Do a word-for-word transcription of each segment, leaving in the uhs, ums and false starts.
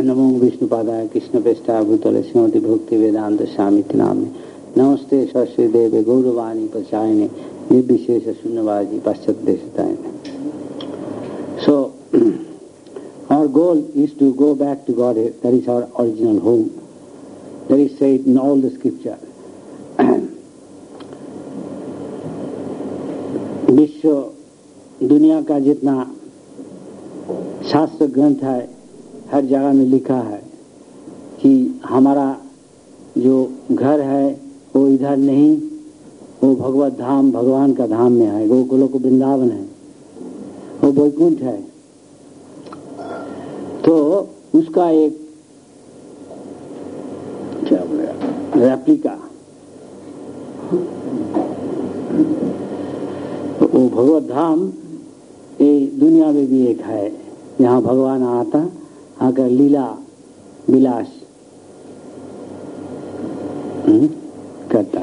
नमो विष्णुपादाय कृष्णप्रेष्ठाय भूतले श्रीमति भक्ति वेदांत स्वामिति नामे नमस्ते सरस्वती देवे गौरवाणी प्रचारिणे निर्विशेष शून्यवादी पाश्चात्य देशतारिणे. So our goal is to go back to Godhead. That is our original home. That is said in all the scripture. विश्व दुनिया का जितना शास्त्र ग्रंथ है हर जगह में लिखा है कि हमारा जो घर है वो इधर नहीं, वो भगवत धाम भगवान का धाम में है, वो गोलोक वृंदावन है, वो वैकुंठ है. तो उसका एक क्या बोलेगा रेप्लिका, वो भगवत धाम ये दुनिया में भी एक है, यहाँ भगवान आता आकर लीला विलास करता.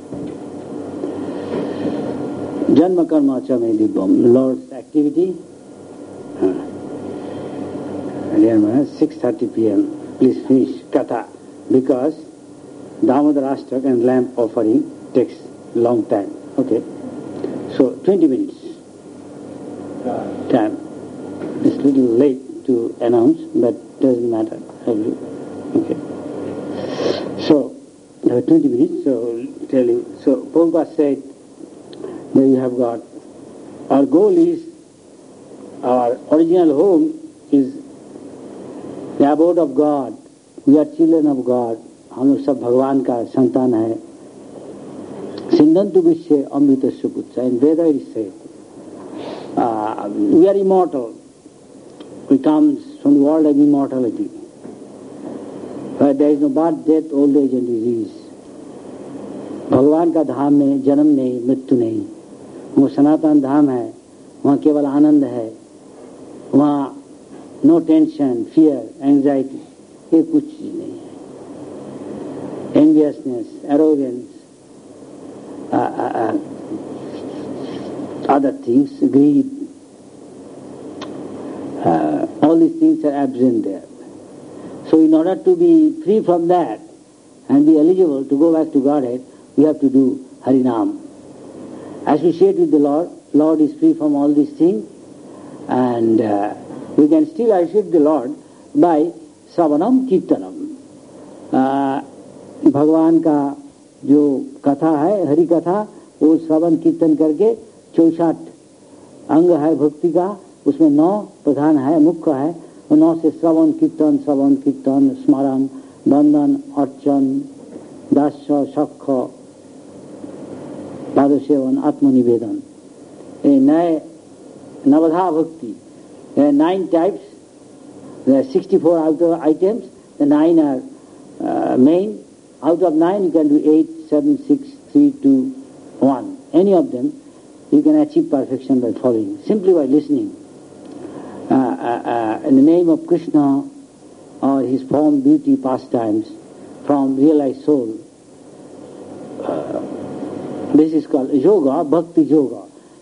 जन्म कर्म च मे दिव्यम, lord's activity. six thirty p m Please finish katha because Damodar Ashtak and lamp offering takes long time. Okay, so twenty minutes time. It's a little late to announce, but doesn't matter. Okay, so uh, twenty minutes. So tell you. So Prabhupada said that you have got our goal is our original home is the abode of God. We are children of God. हम लोग सब भगवान का संतान है. सिंदंतु विश्व अमृतस्य पुत्र. And Veda is said uh, we are immortal. We come from the world of immortality, where there is no birth, death, old age and disease. भगवान का धाम में जन्म नहीं, मृत्यु नहीं. वो सनातन धाम है, वहाँ केवल आनंद है, वहाँ नो टेंशन, फियर, एंजाइटी, ये कुछ चीज नहीं है. Enviousness, arrogance, other things, greed, all these things are absent there. So in order to be free from that and be eligible to go back to Godhead, we have to do Harinam. Associate with the Lord. Lord is free from all these things, and uh, we can still associate the Lord by Sravanam Kirtanam. Uh, भगवान का जो कथा है, हरि कथा, वो श्रवण कीर्तन करके चौसठ अंग है भक्ति का, उसमें नौ प्रधान है, मुख्य है. नौ से श्रवण कीर्तन, श्रवण कीर्तन, स्मरण, बंदन, अर्चन, दास्य, सख, पादसेवन, आत्मनिवेदन, ये नए नवधा भक्ति. There are nine types. There are sixty-four outer items. The nine are uh, main. Out of nine, you can do eight, seven, six, three, two, one. Any of them, you can achieve perfection by following, simply by listening. Uh, uh, uh, in the name of Krishna or his form, beauty, pastimes from realized soul. Uh, this is called yoga, bhakti yoga.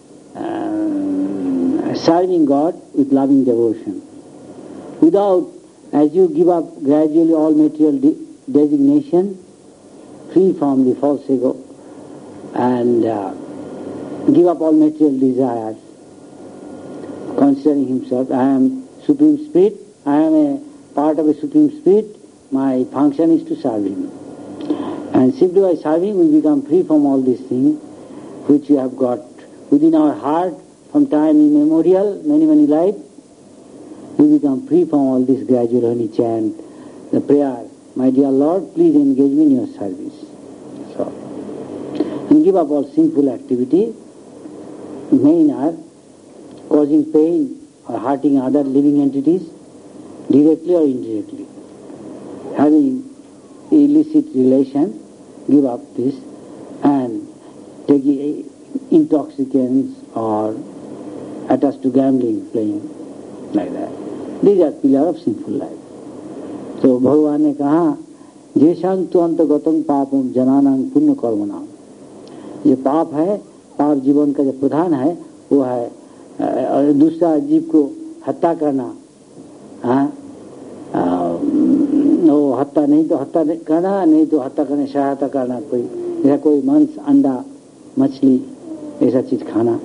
Uh, serving God with loving devotion. Without, as you give up gradually all material de- designation, free from the false ego, and uh, give up all material desires, considering himself, I am Supreme Spirit, I am a part of a Supreme Spirit, my function is to serve him. And simply by serving we become free from all these things which we have got within our heart from time immemorial, many, many lives. We become free from all this gradual honey chant, the prayer, my dear Lord, please engage me in your service. So, and give up all sinful activity, main are causing pain or hurting other living entities, directly or indirectly. Having illicit relation, give up this, and taking intoxicants or attached to gambling, playing, like that. These are pillars of sinful life. तो भगवान ने कहा जेषां तु अंतगतम पापम जनानां पुण्य कर्मणाम. ये पाप है, पाप जीवन का जो प्रधान है वो है दूसरा जीव को हत्या करना, हाँ, वो हत्या नहीं तो हत्या करना, नहीं तो हत्या करने सहायता करना, कोई ऐसा कोई मांस, अंडा, मछली ऐसा चीज खाना,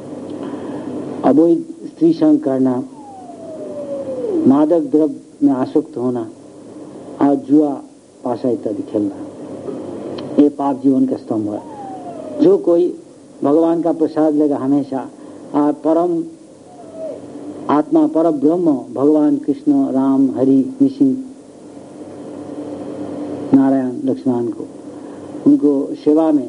अवैध स्त्री संग करना, मादक द्रव्य में आसक्त होना और जुआ पाशा इत्यादि खेलना, ये पाप जीवन का स्तंभ है। जो कोई भगवान का प्रसाद लेगा हमेशा, और परम आत्मा पर ब्रह्म भगवान कृष्ण, राम, हरि, निसिंह, नारायण, लक्ष्मण को उनको सेवा में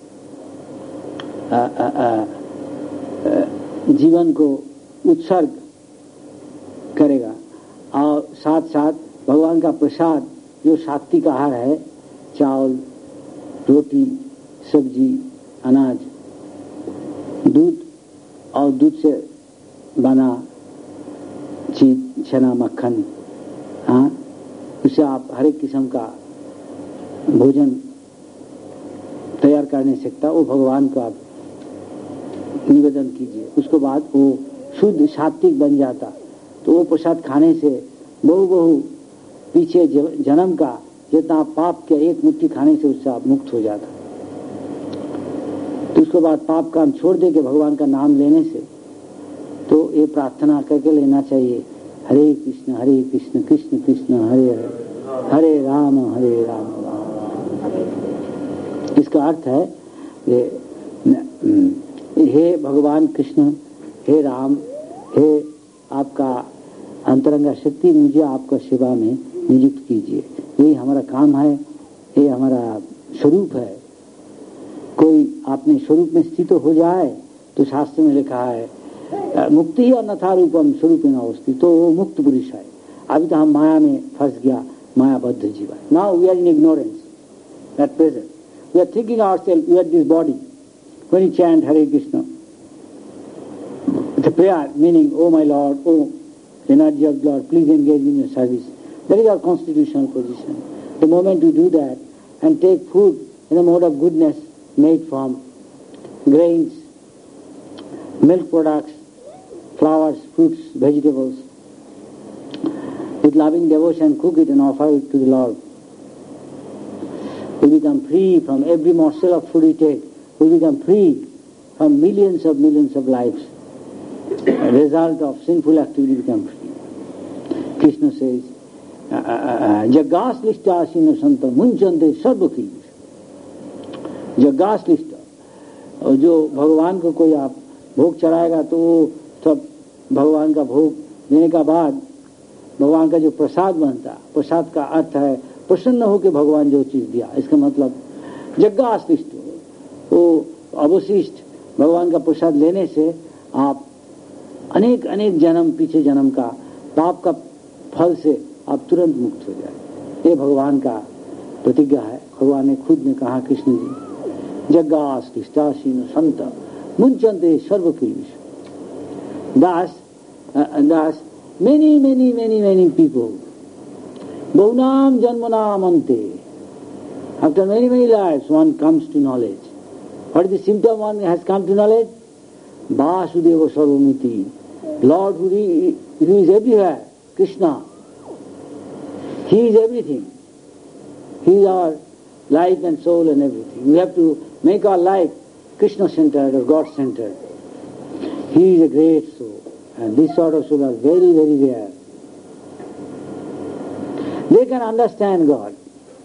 आ, आ, आ, आ, जीवन को उत्सर्ग करेगा, और साथ साथ भगवान का प्रसाद जो सात्विक आहार है, चावल, रोटी, सब्जी, अनाज, दूध और दूध से बना चीज, छना, मक्खन, हाँ, उससे आप हर एक किस्म का भोजन तैयार कर नहीं सकता, वो भगवान को आप निवेदन कीजिए। उसके बाद वो शुद्ध सात्विक बन जाता, तो वो प्रसाद खाने से बहु बहु पीछे जन्म का जितना पाप के एक मुट्ठी खाने से उससे आप मुक्त हो जाता। तो उसके बाद पाप काम छोड़ दे के भगवान का नाम लेने से, तो ये प्रार्थना करके लेना चाहिए, हरे कृष्ण हरे कृष्ण कृष्ण कृष्ण हरे हरे, हरे राम हरे राम। इसका अर्थ है ये, हे भगवान कृष्ण, हे राम, हे आपका अंतरंगा शक्ति, मुझे आपका सेवा में नियुक्त कीजिए। यही हमारा काम है, ये हमारा स्वरूप है। कोई अपने स्वरूप में स्थित हो जाए तो शास्त्र में लिखा है मुक्ति ही अन्यथा रूपम स्वरूप न अवस्थी, तो वो मुक्त पुरुष है। अभी तो हम माया में फंस गया, मायाबद्ध जीवा। Now we are in ignorance at present, we are thinking ourselves we are this body. When you chant Hare Krishna, the prayer meaning, oh my Lord, oh energy of Lord, please engage in your service. That is our constitutional position. The moment we do that and take food in a mode of goodness made from grains, milk products, flowers, fruits, vegetables, with loving devotion, cook it and offer it to the Lord, we become free from every morsel of food we take. We become free from millions of millions of lives. A result of sinful activity become free. Krishna says, Jagas lishta asina santa munchante sarvaki. Jagas lishta, और जो भगवान को कोई आप भोग चढ़ाएगा तो वो सब भगवान का भोग देने का बाद भगवान का जो प्रसाद बनता, प्रसाद का अर्थ है प्रसन्न होकर भगवान जो चीज दिया। इसका मतलब जग्गाश्लिष्ट, वो अवशिष्ट भगवान का प्रसाद लेने से आप अनेक अनेक जन्म, पीछे जन्म का पाप का फल से आप तुरंत मुक्त हो जाए। ये भगवान का प्रतिज्ञा है। भगवान ने खुद ने कहा, कृष्ण जी, जग्गाश्लिष्टासीन संत मुंचन्ते सर्वकीर्ष। Thus, uh, thus many, many, many, many people, Baunam Janmanam Ante, after many, many lives, one comes to knowledge. What is the symptom one has come to knowledge? Vasudeva Sarvamiti, Lord who is, who is everywhere, Krishna. He is everything. He is our life and soul and everything. We have to make our life Krishna-centered or God-centered. He is a great soul, and this sort of soul are very, very rare. They can understand God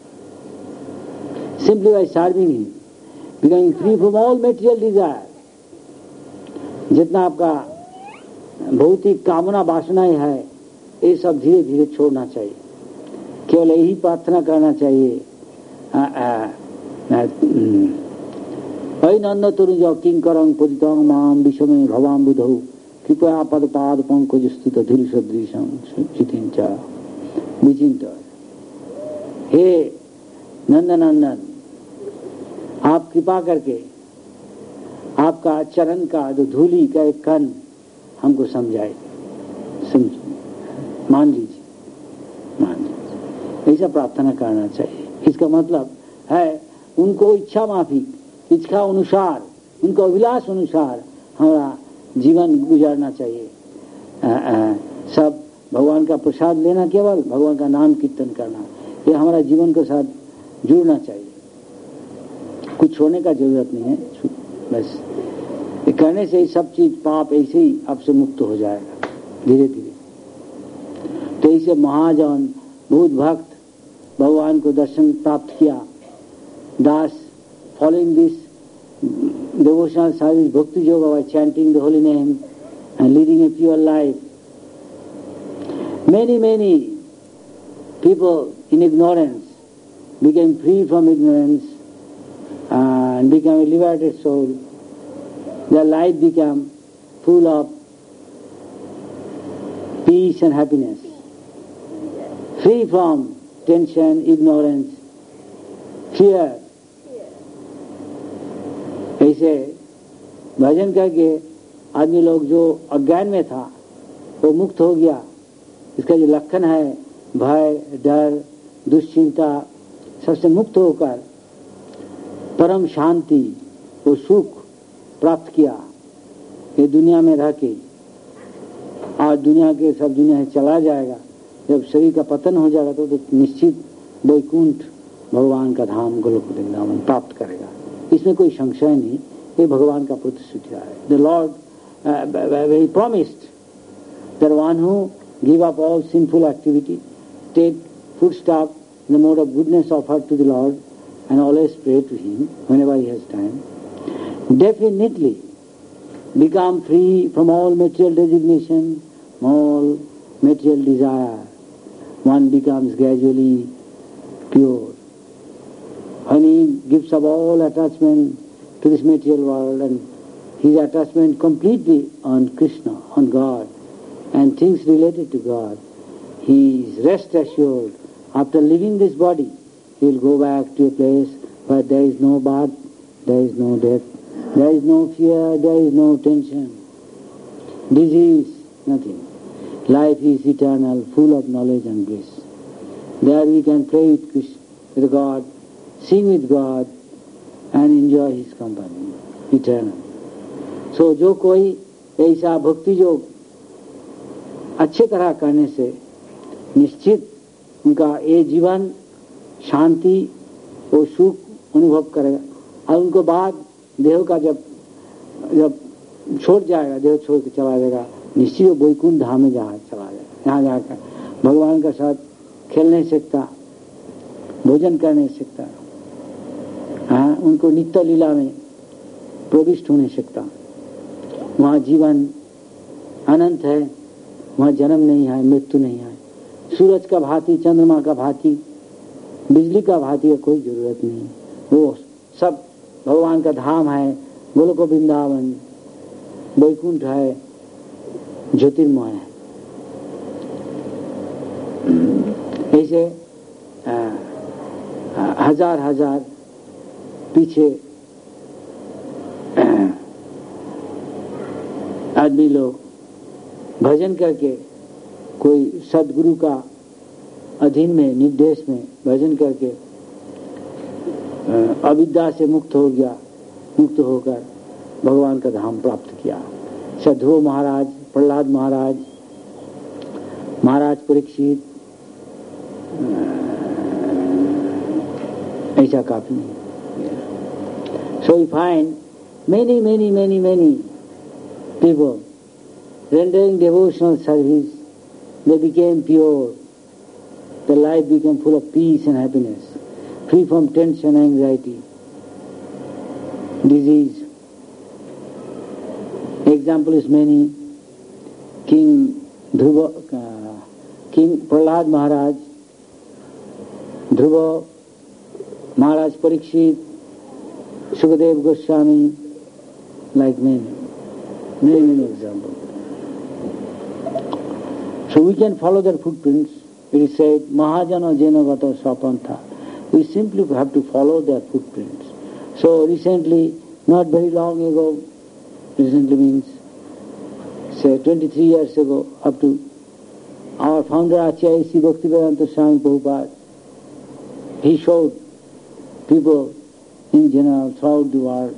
simply by serving Him, becoming free from all material desire. जितना आपका भौतिक कामना वासनाएं है, ये सब धीरे धीरे छोड़ना चाहिए। केवल यही प्रार्थना करना चाहिए, नंद तरुज किंकरं पतितं माम विषमे भवाम बुधौ कृपया पद पाद पंकज स्तुत धीर सदृशं चितिंच विचिंत। हे नंदनंदन, आप कृपा करके आपका चरण का जो धूली का एक कण हमको समझाए, समझ मान लीजिए, मान लीजिए, ऐसा प्रार्थना करना चाहिए। इसका मतलब है उनको इच्छा माफी, इच्छा अनुसार, उनको अभिलाष अनुसार हमारा जीवन गुजारना चाहिए। आ, आ, सब भगवान का प्रसाद लेना, केवल भगवान का नाम कीर्तन करना, ये हमारा जीवन के साथ जुड़ना चाहिए, कुछ छोड़ने का जरूरत नहीं है, बस ये करने से ही सब चीज पाप ऐसे ही आपसे मुक्त हो जाएगा धीरे धीरे। तो इसे महाजन बहुत भक्त भगवान को दर्शन प्राप्त किया, दास following this devotional service, bhakti yoga, by chanting the holy name and leading a pure life. Many, many people in ignorance became free from ignorance and became a liberated soul. Their life became full of peace and happiness, free from tension, ignorance, fear. ऐसे भजन करके आदमी लोग जो अज्ञान में था वो मुक्त हो गया। इसका जो लक्षण है भय, डर, दुश्चिंता सबसे मुक्त होकर परम शांति और सुख प्राप्त किया ये दुनिया में रह के। आज दुनिया के सब दुनिया से चला जाएगा, जब शरीर का पतन हो जाएगा तो, तो निश्चित वैकुंठ भगवान का धाम गोलोक वृंदावन प्राप्त करेगा, इसमें कोई संशय नहीं। ये भगवान का प्रतिश्रुति है। The lord he promised that one who give up all sinful activity, take foot stop in the mode of goodness offered to the lord and always pray to him whenever he has time, definitely become free from all material designation, all material desire. One becomes gradually pure. When he gives up all attachment to this material world and his attachment completely on Krishna, on God, and things related to God, he is rest assured. After leaving this body, he will go back to a place where there is no birth, there is no death, there is no fear, there is no tension, disease, nothing. Life is eternal, full of knowledge and bliss. There we can play with Krishna, with God, sing with God, and enjoy His company, eternal. So, जो कोई ऐसा भक्ति योग अच्छे तरह करने से निश्चित उनका ये जीवन शांति और सुख अनुभव करेगा, और उनको बाद देह का जब जब छोड़ जाएगा, देह छोड़ के चला जाएगा, निश्चित वैकुंठ धाम में जहाँ चला जाएगा। यहाँ जाकर भगवान के साथ खेल नहीं सकता, भोजन कर नहीं सकता, हाँ, उनको नित्य लीला में प्रविष्ट हो नहीं सकता। वहाँ जीवन अनंत है, वहाँ जन्म नहीं है, मृत्यु नहीं है। सूरज का भांति, चंद्रमा का भांति, बिजली का भांति कोई जरूरत नहीं। वो सब भगवान का धाम है, गोलोक वृंदावन, वैकुंठ है, ज्योतिर्मय है। ऐसे हजार हजार पीछे आदमी लोग भजन करके कोई सदगुरु का अधीन में, निर्देश में भजन करके अविद्या से मुक्त हो गया, मुक्त होकर भगवान का धाम प्राप्त किया। सध्रुव महाराज, प्रहलाद महाराज, महाराज परीक्षित, ऐसा काफी नहीं। So we find many, many, many, many people rendering devotional service, they became pure. Their life became full of peace and happiness, free from tension, anxiety, disease. Example is many. King Dhruva, uh, King Prahlad Maharaj, Dhruva, Maharaj Parikshit, Sukadev Goswami, like many, many, many examples. So we can follow their footprints. It is said, Mahajana Jena Gata Swapantha. We simply have to follow their footprints. So recently, not very long ago, recently means, say twenty-three years ago, up to our founder Acharya Sri Bhaktivedanta Swami Prabhupada, he showed people in general throughout the world.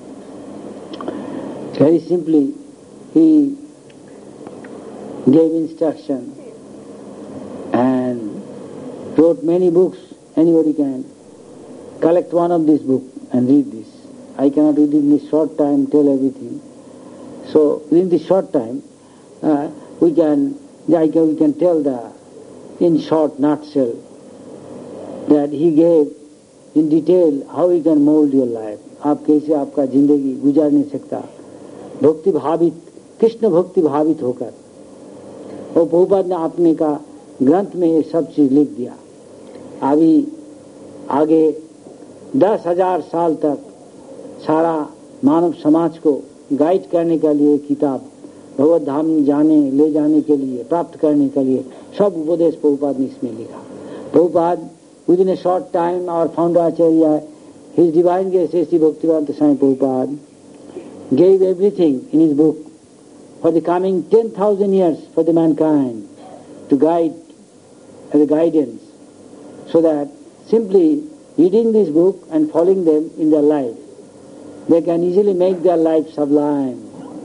Very simply, he gave instruction and wrote many books. Anybody can collect one of these books and read this. I cannot within this short time tell everything. So within this short time, uh, we can, I can, we can tell the, in short nutshell, that he gave in detail how he can mold your life. आप कैसे आपका जिंदगी गुजार नहीं सकता भक्ति भावित, कृष्ण भक्ति भावित होकर। और प्रभुपाद ने आपने का ग्रंथ में ये सब चीज लिख दिया। अभी आगे दस हजार साल तक सारा मानव समाज को गाइड करने के लिए किताब भगवत धाम में जाने ले जाने के लिए प्राप्त करने के लिए सब उपदेश प्रभुपाद ने इसमें लिखा। Prabhupada within a short time our founder Acharya, his divine grace Sri Bhaktivedanta Swami Prabhupada gave everything in his book for the coming ten thousand years for the mankind to guide as a guidance, so that simply reading this book and following them in their life, they can easily make their life sublime.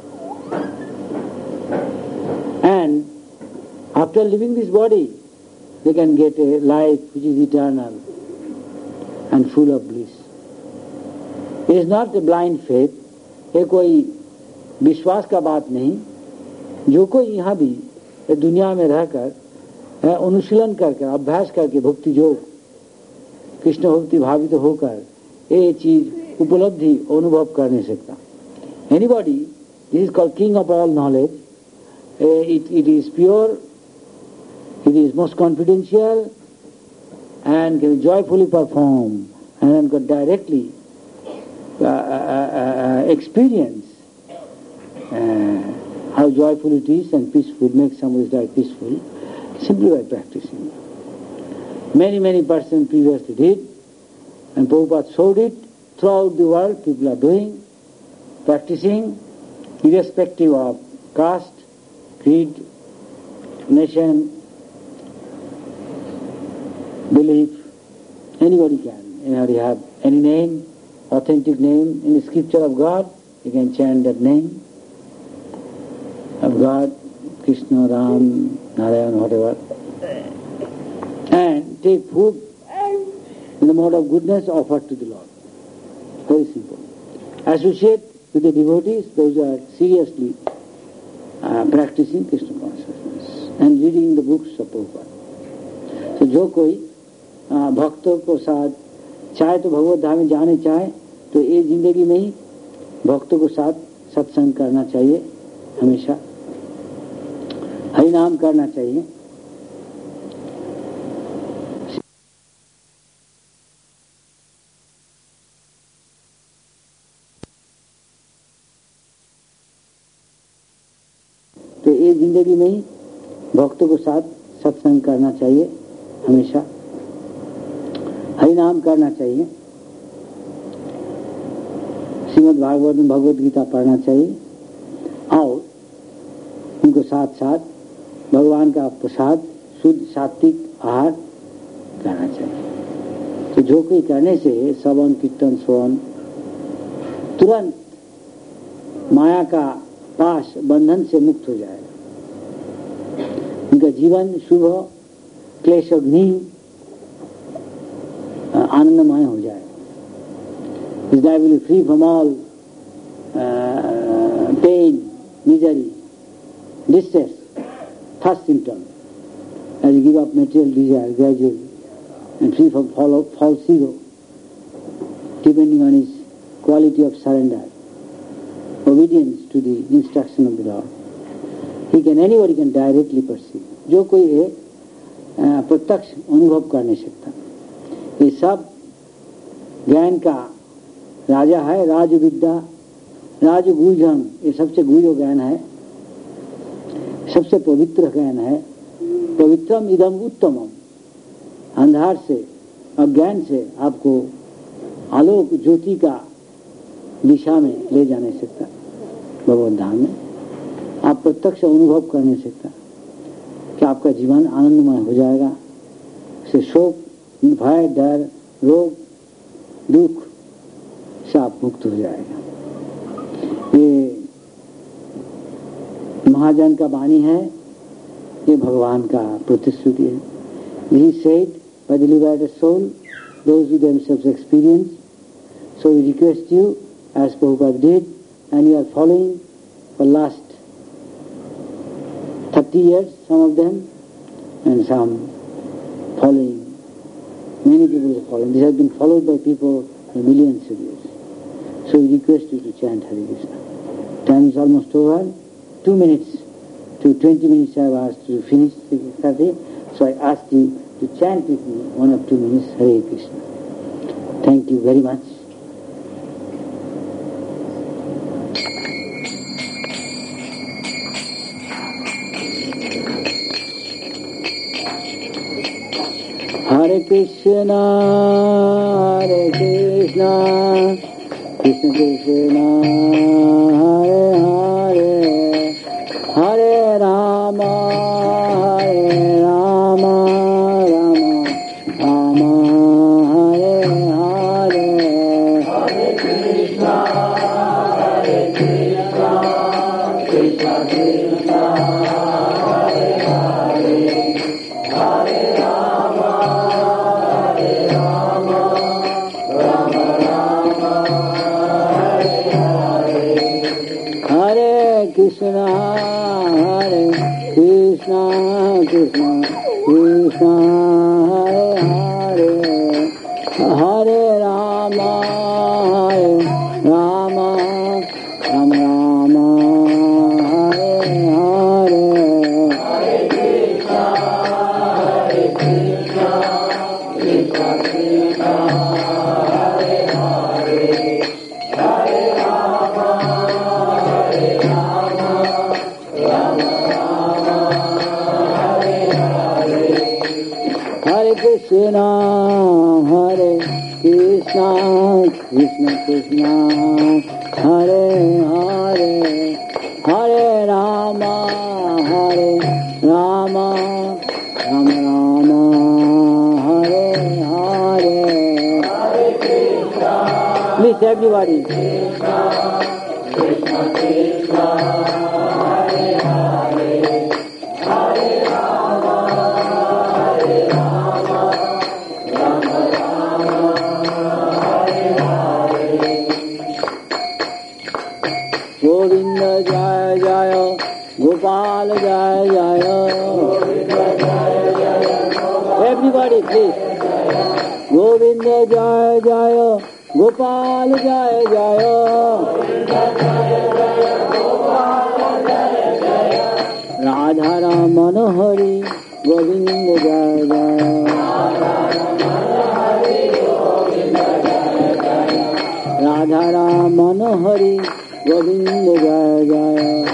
And after leaving this body, they can get a life which is eternal and full of bliss. It is not a blind faith, ये कोई विश्वास का बात नहीं। जो कोई यहाँ भी दुनिया में रहकर अनुशीलन करके अभ्यास करके भक्ति योग कृष्ण भक्ति भावित तो होकर ये चीज उपलब्धि अनुभव कर नहीं सकता। Anybody, this is called king of all knowledge. It, it is pure, it is most confidential, and can joyfully perform and can directly uh, uh, uh, experience uh, how joyful it is and peaceful, make somebody's life peaceful, simply by practicing. Many, many persons previously did, and Prabhupada showed it. Throughout the world, people are doing, practicing, irrespective of caste, creed, nation, belief. Anybody can. Anybody have any name, authentic name in the scripture of God, you can chant that name of God, Krishna, Ram, Narayan, whatever, and take food in the mode of goodness offered to the Lord. Very simple. Associate with the devotees, those who are seriously uh, practicing Krishna consciousness and reading the books of Prabhupada. So जो कोई भक्तों को साथ चाहे तो भगवत धाम में जाने चाहे तो ये जिंदगी में ही भक्तों को साथ सत्संग करना चाहिए, हमेशा हरि नाम करना चाहिए। तो ये जिंदगी में ही भक्तों को साथ सत्संग करना चाहिए, हमेशा हरि नाम करना चाहिए, श्रीमद् भागवत में भगवत गीता पढ़ना चाहिए और उनको साथ साथ भगवान का प्रसाद शुद्ध सात्विक आहार करना चाहिए। तो जो कोई करने से श्रवण कीर्तन श्रवण तुरंत माया का पाश बंधन से मुक्त हो जाएगा। उनका जीवन शुभ क्लेशग्नि आनंदमय हो जाएगा। His life will be free from all uh, pain, misery, distress, thirst symptoms, as you give up material desire gradually and free from false ego, depending on his quality of surrender, obedience to the instruction of the Lord. He can, anybody can directly perceive. जो कोई है प्रत्यक्ष अनुभव कर नहीं सकता। ये सब ज्ञान का राजा है, राज विद्या, राज गुजम, ये सबसे गुह्य ज्ञान है, सबसे पवित्र ज्ञान है। पवित्रम इदम उत्तमम, अंधार से अज्ञान से आपको आलोक ज्योति का दिशा में ले जा नहीं सकता। भगवत धाम में आप प्रत्यक्ष अनुभव कर नहीं सकता कि आपका जीवन आनंदमय हो जाएगा, से शोक, भय, डर, रोग, दुख से आप मुक्त हो जाएगा। ये महाजन का वाणी है, ये भगवान का प्रतिश्रुति है। He said by the liberated soul, those who themselves experience. So we request you, as Prabhupada did, and you are following for last thirty years, some of them, and some following. Many people are following. This has been followed by people for millions of years. So we request you to chant Hare Krishna. Time is almost over. Two minutes to twenty minutes I have asked to finish six thirty. So I ask you to chant with me one or two minutes Hare Krishna. Thank you very much. Hare Krishna, Hare Krishna, Krishna Krishna, Hare Hare, Hare Rama, Hare Rama, Rama Rama, Hare Hare. Hare Krishna, Hare Krishna, Krishna Krishna, Hare Hare, Hare Rama. Krishna, Hare Krishna, Krishna Krishna, Hare Hare, Hare Rama, Hare Rama, Rama Rama, Hare Hare. Hare Krishna, Hare Krishna, Krishna Krishna, Hare Hare, Hare Rama. Krishna, Hare Krishna, Krishna Krishna, Hare Hare, Hare Rama, Hare Rama, Rama Rama, Hare Hare. Hare Krishna. Please everybody. Krishna, Krishna Krishna, Hare Hare, Hare Rama. Govinda Jaya Jaya, Gopal Jaya Jaya. Everybody please. Govinda Jaya Jaya, Gopal Jaya Jaya. Radha Ramana Hari, Govinda Jaya Jaya. Radha Ramana Hari, Govinda Jaya Jaya.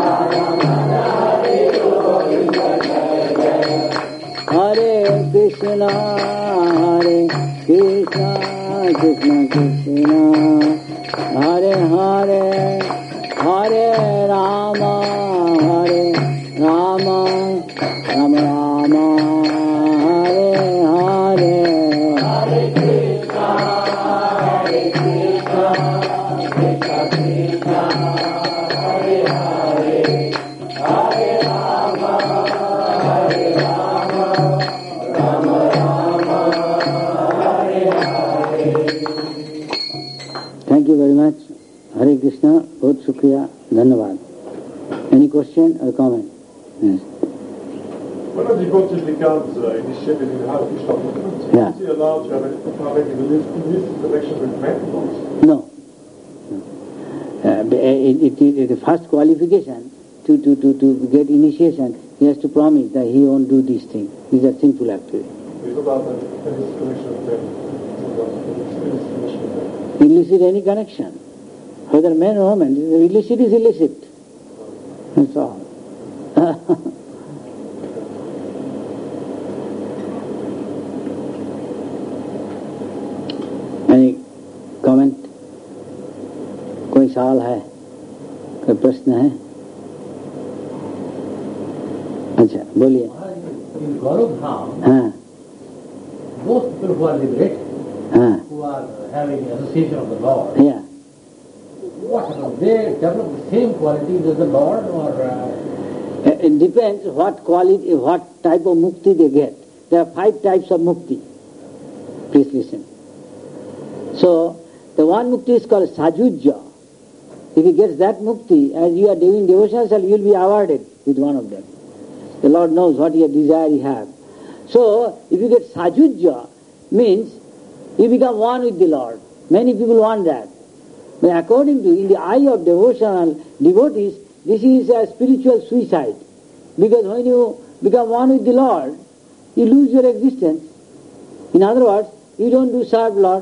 Hare Krishna, Hare Krishna, Krishna Krishna, Hare Hare, Hare Rama, Hare Rama, Rama Rama, Hare Hare. Hare Krishna, Hare Krishna, Krishna Krishna, Hare Hare, Hare Rama, Hare Rama, Rama Rama, Hare Hare. Thank you very much. Hare Krishna, बहुत शुक्रिया, धन्यवाद. Any question or comment? Yes. When a devotee becomes uh, initiated in the Hare Krishna movement, yeah. is he allowed to have any illicit connection with men? No. no. Uh, it, it, it, the first qualification to, to, to, to get initiation, he has to promise that he won't do these things. These are sinful activities. It's about the illicit connection with men. Illicit any connection, whether man or woman, illicit is illicit. That's all. Any comment? कोई सवाल है, कोई प्रश्न है? अच्छा बोलिए. In Gaurav Dham, हाँ those people who are liberated, हाँ who are having association of the Lord, yeah. what about they develop the same qualities as the Lord, or uh, It depends what quality, what type of mukti they get. there are five types of mukti. Please listen. So, the one mukti is called sajujya. If he gets that mukti, as you are doing devotional service, you will be awarded with one of them. The Lord knows what your desire you have. So, if you get sajujya, means you become one with the Lord. Many people want that. But according to, in the eye of devotional devotees, this is a spiritual suicide. Because when you become one with the Lord, you lose your existence. In other words, you don't do serve Lord.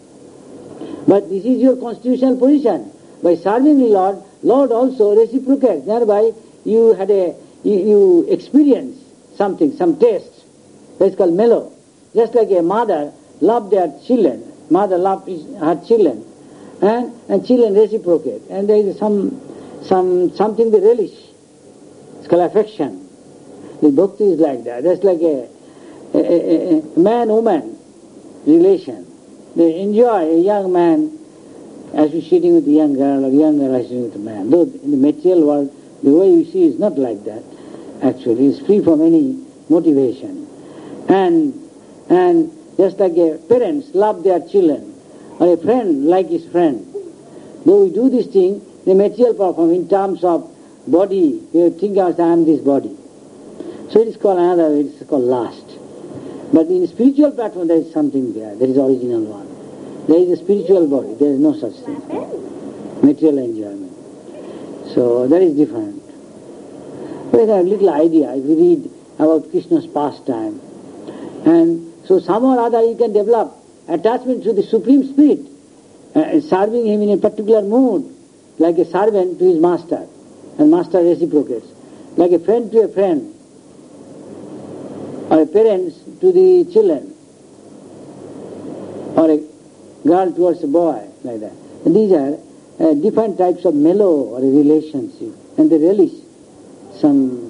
But this is your constitutional position. By serving the Lord, Lord also reciprocates. Thereby you had a, you, you experience something, some taste. That's called mellow. Just like a mother loved their children. Mother loved her children. And, and children reciprocate. And there is some, some, something they relish. It's called affection. The bhakti is like that. That's like a, a, a, a man-woman relation. They enjoy a young man associating with a young girl or young girl associating with a man. Though in the material world, the way you see is not like that. Actually, it's free from any motivation. And and just like a parents love their children, or a friend like his friend. Though we do this thing, the material perform in terms of body, you think of I am this body. So it is called another, it is called lust. But in spiritual platform there is something there, there is original one. There is a spiritual body, there is no such thing. Material enjoyment. So that is different. But I have a little idea, if you read about Krishna's pastime, and so somehow or other you can develop attachment to the Supreme Spirit, uh, serving him in a particular mood, like a servant to his master, and master reciprocates, like a friend to a friend, or a parents to the children, or a girl towards a boy, like that. And these are uh, different types of mellow or a relationship, and they relish some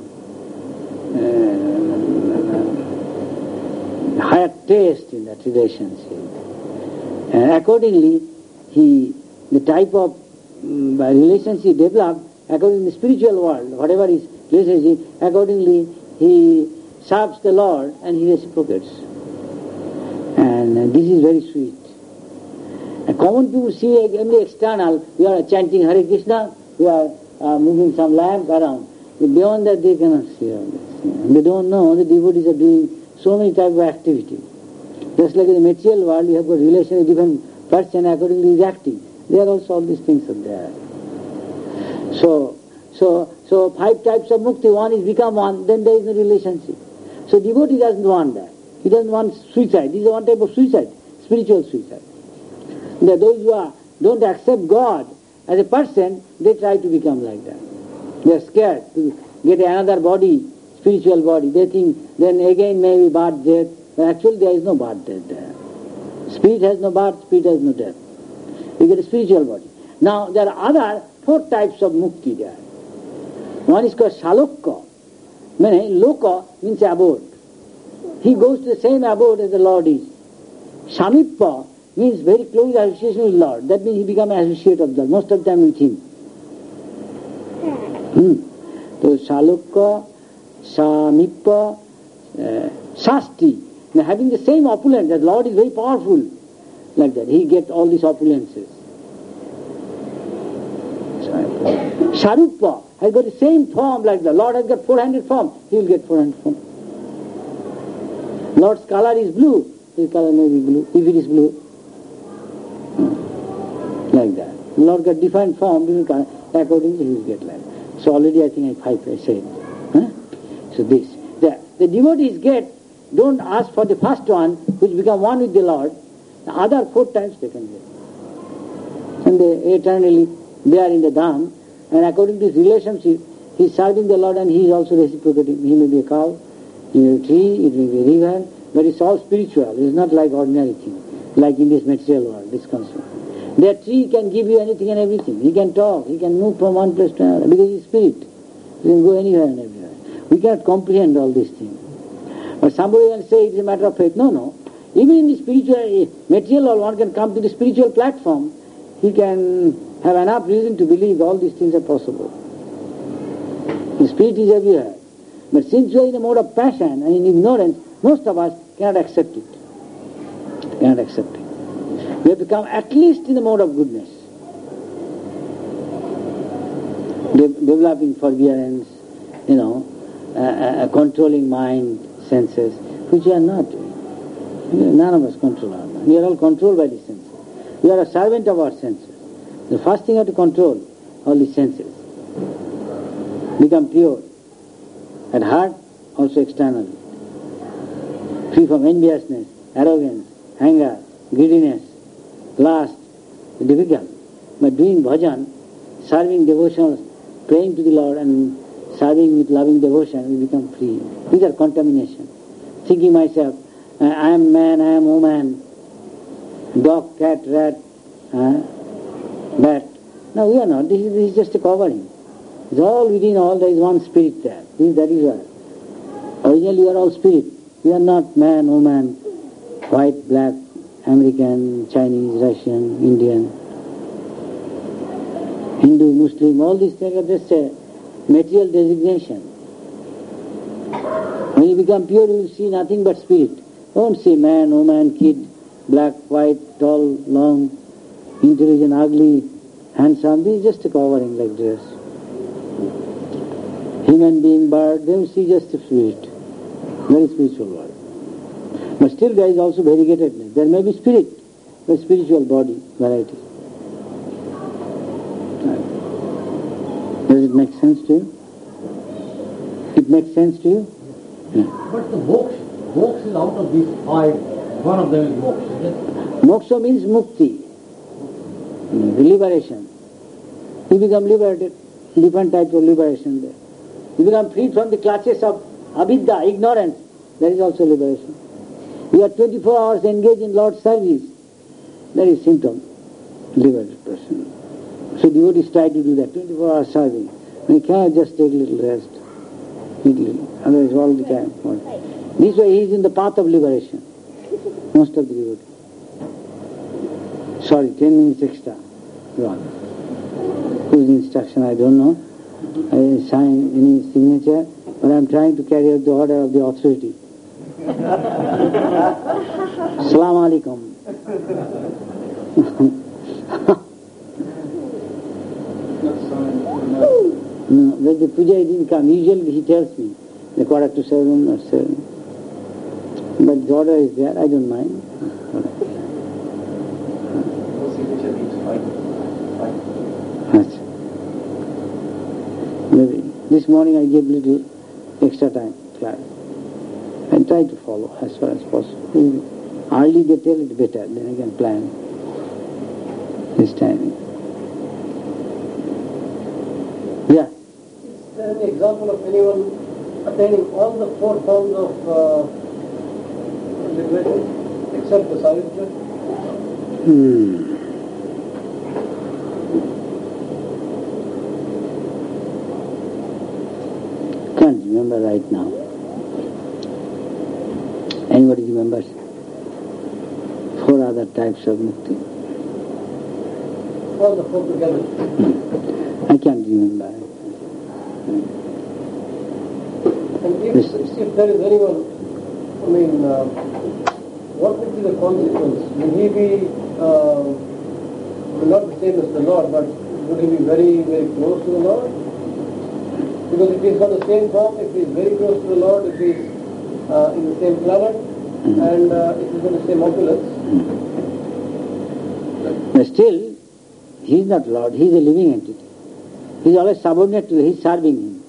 uh, higher taste in that relationship. And accordingly, he, the type of um, relationship developed, according to the spiritual world, whatever is relationship, accordingly he serves the Lord and he reciprocates. And uh, this is very sweet. And common people see only external, we are chanting Hare Krishna, we are uh, moving some lamp around. But beyond that they cannot see all this. And they don't know the devotees are doing so many types of activity. Just like in the material world, you have got relation with different person according to his acting. There also all these things are there. So, so, so five types of mukti. One is become one, then there is no relationship. So devotee doesn't want that. He doesn't want suicide. This is one type of suicide, spiritual suicide. There are those who are, don't accept God as a person, they try to become like that. They are scared to get another body, spiritual body. They think then again maybe birth, death. But actually there is no birth, death there. Spirit has no birth, spirit has no death. You get a spiritual body. Now there are other four types of mukti there. One is called shalokka. Meaning, loka means abode. He goes to the same abode as the Lord is. Samippa means very close association with Lord. That means he becomes an associate of God, most of the time with him. Hmm. So Shalokka, Samippa, uh, Shasti. Now having the same opulence, that Lord is very powerful, like that. He gets all these opulences. Sharupa has got the same form like the Lord has got four hundred forms. He will get four hundred forms. Lord's color is blue. His color may be blue, if it is blue. Like that. Lord got different form, different color. Accordingly he will get like that. So already I think I five I said. Huh? So this. The, the devotees get, don't ask for the first one, which become one with the Lord. The other four times they can get. And they eternally, they are in the Dham. And according to his relationship, he is serving the Lord and he is also reciprocating. He may be a cow, he may be a tree, it may be a river, but it's all spiritual. It's not like ordinary thing, like in this material world, this concept. That tree can give you anything and everything. He can talk, he can move from one place to another, because he is spirit. He can go anywhere and everywhere. We cannot comprehend all these things. But somebody can say it's a matter of faith. No, no. Even in the spiritual, material world, one can come to the spiritual platform. He can have enough reason to believe all these things are possible. The spirit is everywhere. But since we are in a mode of passion and in ignorance, Most of us cannot accept it. Cannot accept it. We have to come at least in the mode of goodness. De- developing forbearance, you know, uh, uh, controlling mind, senses, which we are not. None of us control our mind. We are all controlled by the senses. We are a servant of our senses. The first thing you have to control all the senses. Become pure. At heart, also externally. Free from enviousness, arrogance, anger, greediness, lust. Difficult. But doing bhajan, serving devotional, praying to the Lord and serving with loving devotion, we become free. These are contamination. Thinking myself, I am man, I am woman, dog, cat, rat, uh, bat. No, we are not. This is, this is just a covering. It's all within all, there is one spirit there. This, that is all. Originally we are all spirit. We are not man, woman, white, black, American, Chinese, Russian, Indian, Hindu, Muslim, all these things are just a material designation. When you become pure, you will see nothing but spirit. Don't see man, woman, kid, black, white, tall, long, intelligent, ugly, handsome. This is just a covering like this. Human being, bird, they will see just a spirit. Very spiritual world. But still there is also variegatedness. There may be spirit, but spiritual body, variety. Does it make sense to you? It makes sense to you? Yeah. But the moksha, moksha is out of these five. One of them is moksha, isn't it? Moksha means mukti, the liberation. You become liberated, different types of liberation there. You become free from the clutches of avidya, ignorance. There is also liberation. You are twenty-four hours engaged in Lord's service. That is symptom, liberated person. So devotees try to do that, twenty-four hours serving. We cannot just take a little rest, eat little, otherwise all the time. This way he is in the path of liberation, most of the devotees. Sorry, ten minutes extra. Go on. Whose instruction, I don't know. I didn't sign any signature, but I am trying to carry out the order of the authority. Assalamu alaikum. No, when the puja didn't come, usually he tells me, the quarter to seven or seven. But the order is there, I don't mind. That's maybe this morning I gave little extra time class. I try to follow as far as possible. Early they tell it better, then I can plan this timing. Yeah. Is there any example of anyone attaining all the four forms of uh, liberation except the Savitri? Hmm. Can't remember right now. Anybody remembers four other types of mukti? All the four together. Hmm. I can't remember. And if, if there is anyone, I mean, uh, what would be the consequence? Will he be, uh, not the same as the Lord, but would he be very, very close to the Lord? Because if he's got the same form, if he's very close to the Lord, if he's uh, in the same planet, mm-hmm. and uh, if he's got the same opulence. Mm-hmm. But still, he is not Lord, he is a living entity. He is always subordinate to him, he is serving him.